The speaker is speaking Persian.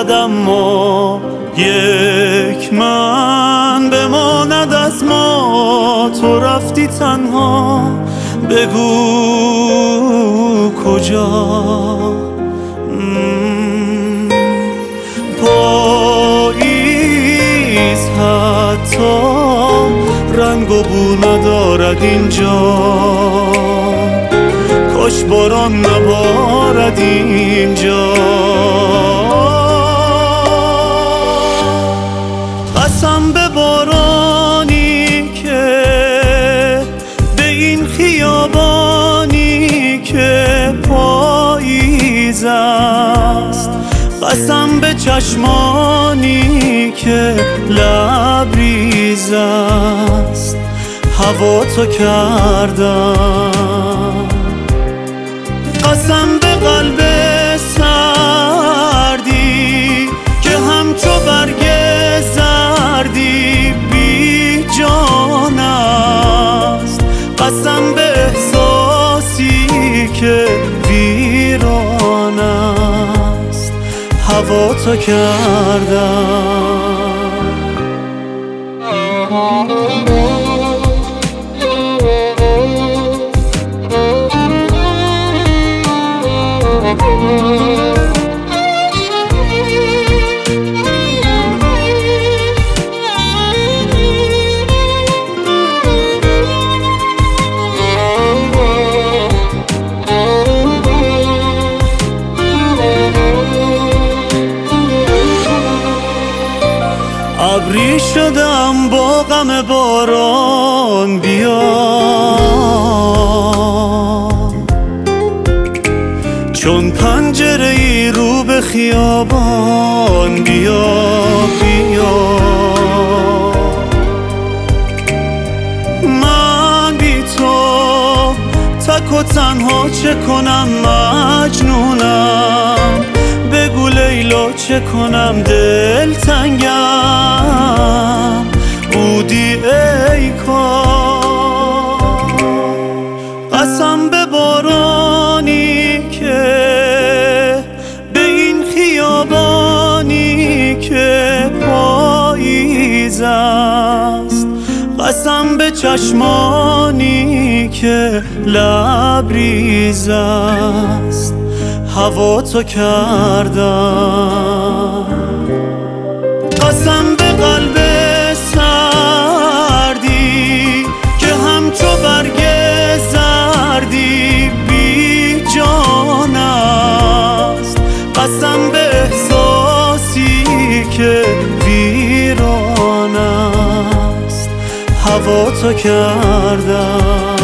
باشد اما یک من بماند از ما. تو رفتی تنها، بگو کجا. پاییز حتی رنگ و بو ندارد اینجا، کاش باران نبارد اینجا. قسم به بارانی که به این خیابانی که پاییز است، قسم به چشمانی که لبریز است، هوا تو کردم. قسم به قلب سردی که همچو برگ زردی بی جان است، قسم به احساسی که ویران است، هوا تو کردم. ابری شدم با غم باران، بیا چون پنجره ای رو به خیابان، بیا بیا. من بی تو تک و تنها چه کنم، مجنونم. بگو لیلا چه کنم، دل تنگم بودی ای کار. قسم به بارانی که به این خیابانی که پاییز است، قسم به چشمانی که لبریز است، هوا تو کردم. قسم به قلب سردی که همچو برگ زردی بی جان است، قسم به احساسی که ویران است، هوا تو کردم.